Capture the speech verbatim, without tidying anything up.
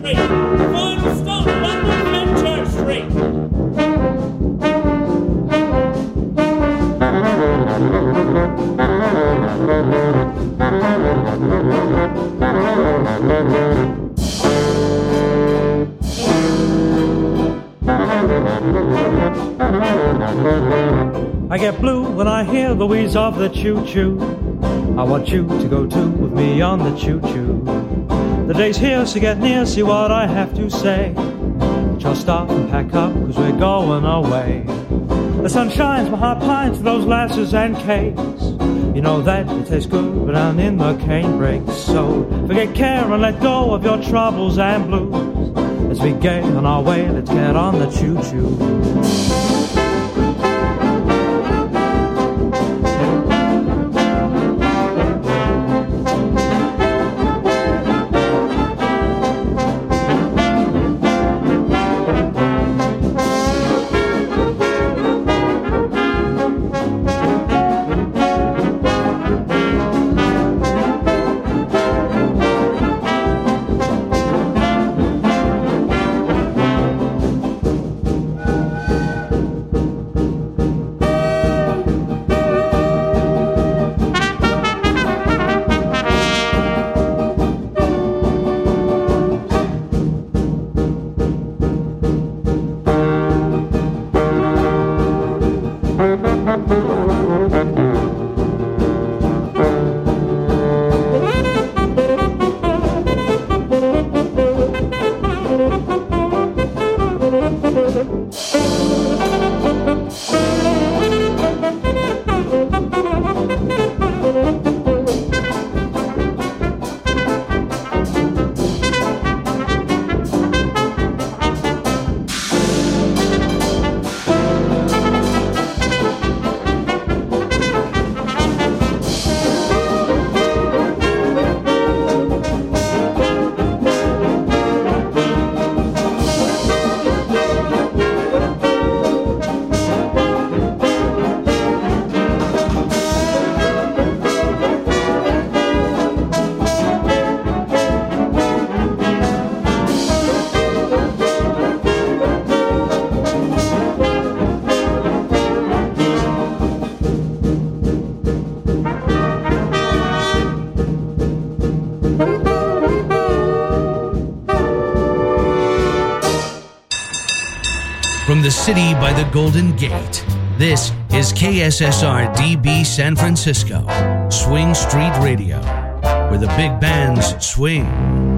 Street. Final stop, London Fenchurch Street. I get blue when I hear the wheeze of the choo-choo. I want you to go too with me on the choo-choo. The day's here, so get near, see what I have to say. But you'll stop and pack up, cause we're going away. The sun shines, my heart pines for those lasses and cakes. You know that it tastes good, but down in the cane breaks. So forget care and let go of your troubles and blues. Let's be gay on our way, let's get on the choo-choo. From the city by the Golden Gate, this is K S S R D B San Francisco, Swing Street Radio, where the big bands swing.